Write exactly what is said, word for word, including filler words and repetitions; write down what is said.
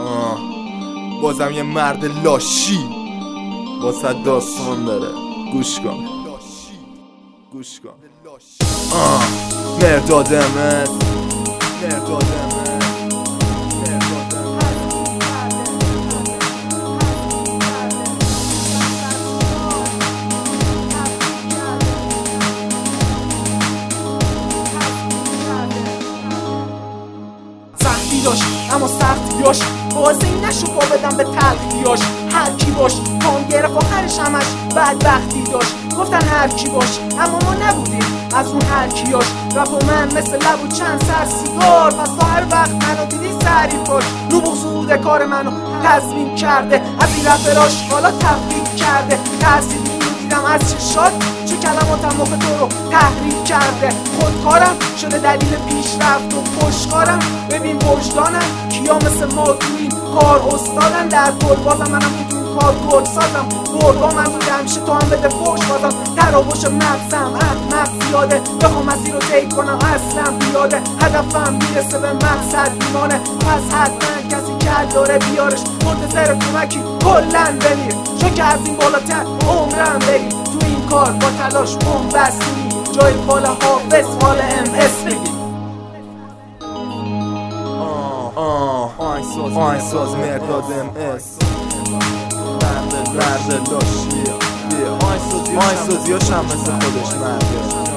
آه. بازم یه مرد لاشی واسه داستان داره، گوش کن گوش کن. آه مرداد امت مرداد امت سختی داشت اما سختیاش بازه این نشو با بدم به تلخیاش. هر کی باش پام گرفت آخرش همش بدبختی داشت. گفتن هر کی باش اما ما نبودیم از اون هر کیاش. رپ و من مثل لب و چند سر سیگار، پس تا هر وقت منو دیدی سری پاش. نبوغ سعود کار منو تضمین کرده، از این رپراش حالا تفکیک کرده. ترسیدی اینو دیدم از چشات، چه کلماتم مخ تو رو تحریک کرده. خودکارم شده دلیل پیشرفت و پشتکارم. ببین وجدانم کیا مثل ما تو این کار استادن. در کل بازم منم که تو این کار گل سازم. برگا من بوده همیشه تو هم بده فوش بازم. تراوش مغزم احمق زیاده، بخوام مسیر رو طی کنم اصلا بیاده. هدفم میرسه به مقصد میمانه، پس حتما کسی که داره بیارش. منتظر کمکی کلن بمیر، چون که از این بالاتر عمرم بری. تو این کار با تلاش بومبستی، جای بالا حافظ حال ام اس بگی. آهنگساز مرداد ام اس مرد لاشیه. آهنگسازیاش هم مثل خودش مرده.